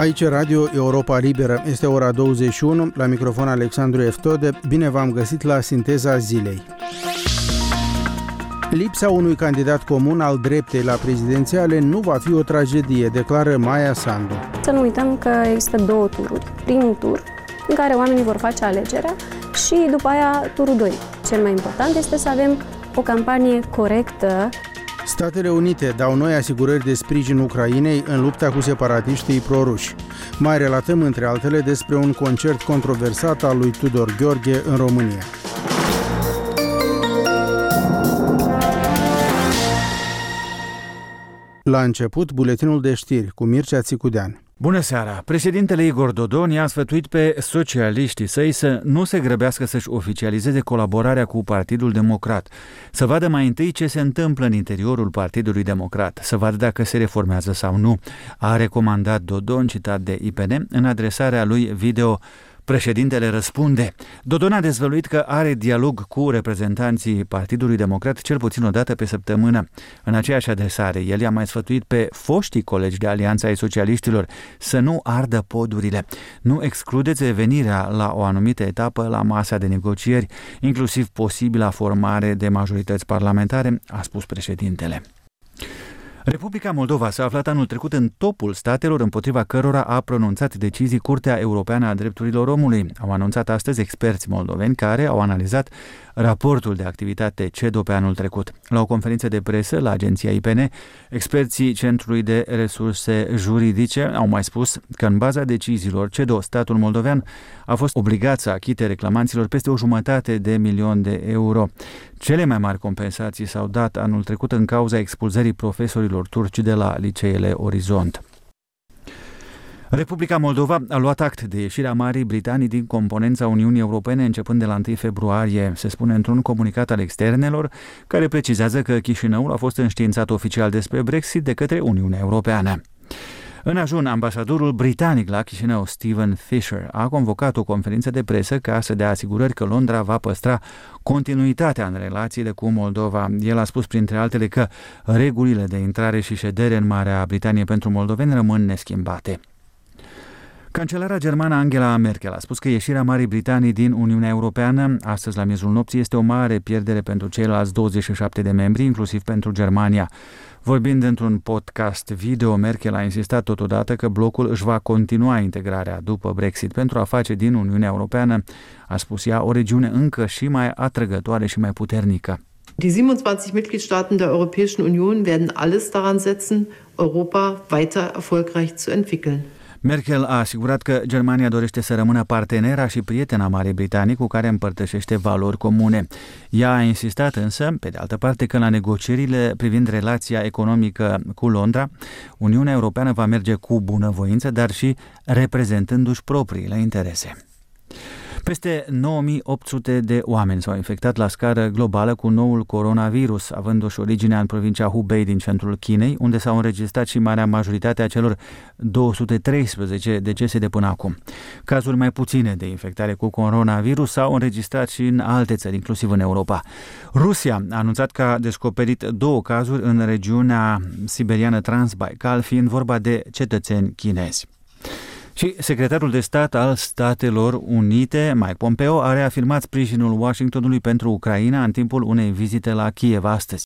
Aici Radio Europa Liberă. Este ora 21, la microfon Alexandru Eftode. Bine v-am găsit la Sinteza Zilei. Lipsa unui candidat comun al dreptei la prezidențiale nu va fi o tragedie, declară Maia Sandu. Să nu uităm că există două tururi. Primul tur, în care oamenii vor face alegerea, și după aia turul 2. Cel mai important este să avem o campanie corectă. Statele Unite dau noi asigurări de sprijin Ucrainei în lupta cu separatiștii proruși. Mai relatăm, între altele, despre un concert controversat al lui Tudor Gheorghe în România. La început, buletinul de știri cu Mircea Țicudean. Bună seara! Președintele Igor Dodon i-a sfătuit pe socialiștii săi să nu se grăbească să-și oficializeze colaborarea cu Partidul Democrat, să vadă mai întâi ce se întâmplă în interiorul Partidului Democrat, să vadă dacă se reformează sau nu, a recomandat Dodon, citat de IPN, în adresarea lui video Președintele răspunde. Dodon a dezvăluit că are dialog cu reprezentanții Partidului Democrat cel puțin o dată pe săptămână. În aceeași adresare, el i-a mai sfătuit pe foștii colegi de Alianța ai Socialiștilor să nu ardă podurile. Nu excludeți revenirea la o anumită etapă la masa de negocieri, inclusiv posibila formare de majorități parlamentare, a spus președintele. Republica Moldova s-a aflat anul trecut în topul statelor împotriva cărora a pronunțat decizii Curtea Europeană a Drepturilor Omului. Au anunțat astăzi experți moldoveni care au analizat raportul de activitate CEDO pe anul trecut. La o conferință de presă la agenția IPN, experții Centrului de Resurse Juridice au mai spus că în baza deciziilor CEDO, statul moldovean a fost obligat să achite reclamanților peste 1,5 milion de euro. Cele mai mari compensații s-au dat anul trecut în cauza expulzării profesorilor turci de la liceele Orizont. Republica Moldova a luat act de ieșirea Marii Britanii din componența Uniunii Europene începând de la 1 februarie, se spune într-un comunicat al externelor, care precizează că Chișinăul a fost înștiințat oficial despre Brexit de către Uniunea Europeană. În ajun, ambasadorul britanic la Chișinău, Stephen Fisher, a convocat o conferință de presă ca să dea asigurări că Londra va păstra continuitatea în relațiile cu Moldova. El a spus, printre altele, că regulile de intrare și ședere în Marea Britanie pentru moldoveni rămân neschimbate. Cancelara germană Angela Merkel a spus că ieșirea Marii Britanii din Uniunea Europeană, astăzi la miezul nopții, este o mare pierdere pentru ceilalți 27 de membri, inclusiv pentru Germania. Vorbind într-un podcast video, Merkel a insistat totodată că blocul își va continua integrarea după Brexit pentru a face din Uniunea Europeană, a spus ea, o regiune încă și mai atrăgătoare și mai puternică. Die 27 Mitgliedstaaten der Europäischen Union werden alles daran setzen, Europa weiter erfolgreich zu entwickeln. Merkel a asigurat că Germania dorește să rămână partenera și prietena Marii Britanii cu care împărtășește valori comune. Ea a insistat însă, pe de altă parte, că la negocierile privind relația economică cu Londra, Uniunea Europeană va merge cu bunăvoință, dar și reprezentându-și propriile interese. Peste 9800 de oameni s-au infectat la scară globală cu noul coronavirus, avându-și originea în provincia Hubei din centrul Chinei, unde s-au înregistrat și marea majoritate a celor 213 decese de până acum. Cazuri mai puține de infectare cu coronavirus s-au înregistrat și în alte țări, inclusiv în Europa. Rusia a anunțat că a descoperit 2 cazuri în regiunea siberiană Transbaikal, fiind vorba de cetățeni chinezi. Și secretarul de stat al Statelor Unite, Mike Pompeo, a reafirmat sprijinul Washingtonului pentru Ucraina în timpul unei vizite la Kiev astăzi.